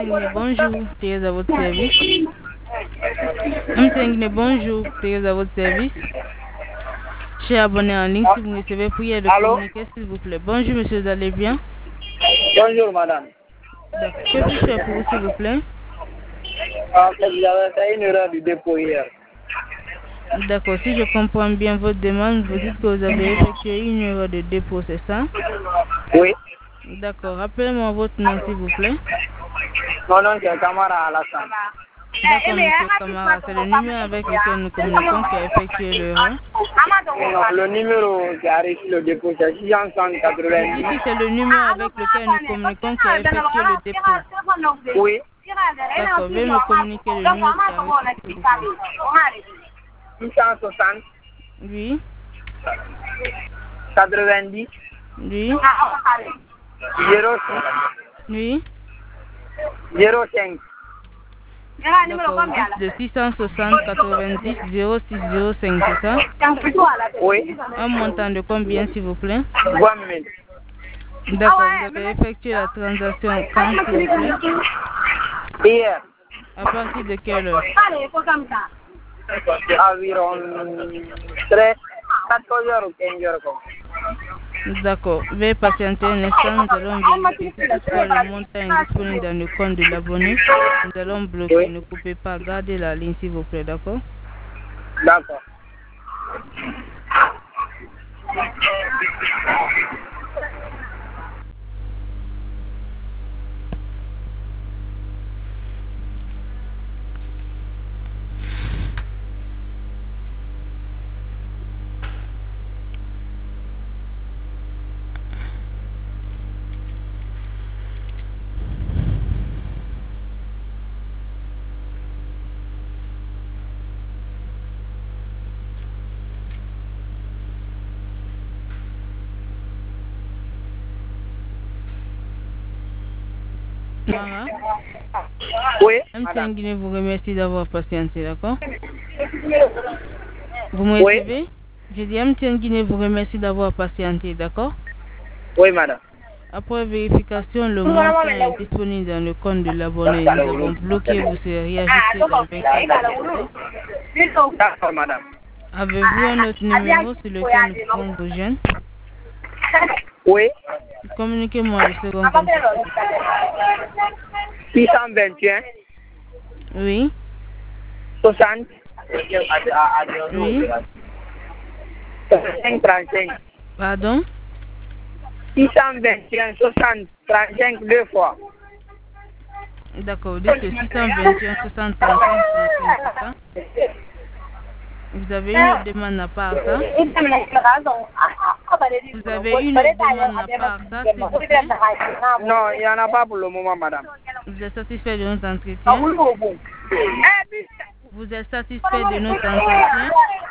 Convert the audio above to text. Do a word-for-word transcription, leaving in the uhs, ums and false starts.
Bonjour, Thérèse à votre service. M T bonjour, Thérèse à votre service. Cher abonné en ligne, si vous recevez prière de communiquer, s'il vous plaît. Bonjour, monsieur, vous allez bien? Bonjour, madame. Que puis-je faire pour vous, s'il vous plaît? En fait, j'avais fait une erreur du dépôt hier. D'accord, si je comprends bien votre demande, vous dites que vous avez effectué une erreur de dépôt, c'est ça? Oui. D'accord, rappelez-moi votre nom, s'il vous plaît. Mon nom, c'est Kamara Alassane. D'accord, monsieur Kamara, c'est le numéro avec lequel nous communiquons qui a effectué l'erreur. Non, le numéro qui a reçu le dépôt, c'est six cent quatre-vingt-dix. Ici, c'est le numéro avec lequel nous communiquons qui a effectué le dépôt. Oui. D'accord, veuillez me communiquer le numéro qui a reçu, s'il vous plaît. six cent soixante. Oui. quatre-vingt-dix. Oui. zéro six. Oui. zéro cinq. D'accord, vous dites de six cent soixante quatre-vingt-dix zéro six zéro cinq, c'est ça? Oui. Un montant de combien, s'il vous plaît? vingt mille. D'accord, vous avez effectué la transaction quand, s'il vous plaît? Hier. À partir de quelle heure? Environ treize, quatorze heures ou quinze heures. D'accord, veuillez patienter un instant, nous allons vérifier si toutefois le montant est disponible dans le compte de l'abonné. Nous allons bloquer, oui. Ne coupez pas, gardez la ligne s'il vous plaît, d'accord? D'accord. Mara? Oui. M T N Guinée vous remercie d'avoir patienté, d'accord? Vous me recevez? Oui. Je dis M T N Guinée vous remercie d'avoir patienté, d'accord? Oui, madame. Après vérification, le montant est disponible dans le compte de l'abonné. Nous avons bloqué, vous serez ajouté dans le vingt-quatre. D'accord, madame. Avez-vous un autre numéro sur lequel nous pouvons vous joindre? Oui. Communiquez-moi le second comme ça. six cent vingt et un. Oui. soixante. Oui. trente-cinq, trente-cinq. Pardon? six cent vingt et un, soixante, trente-cinq deux fois. D'accord, vous dites que six cent vingt et un, soixante, trente-cinq, trente-cinq, c'est ça? Vous avez une autre demande à part ça? Vous avez une autre demande à part ça, s'il vous plaît? Non, il n'y en a pas pour le moment, madame. Vous êtes satisfait de notre entretien? Vous êtes satisfait de notre entretien?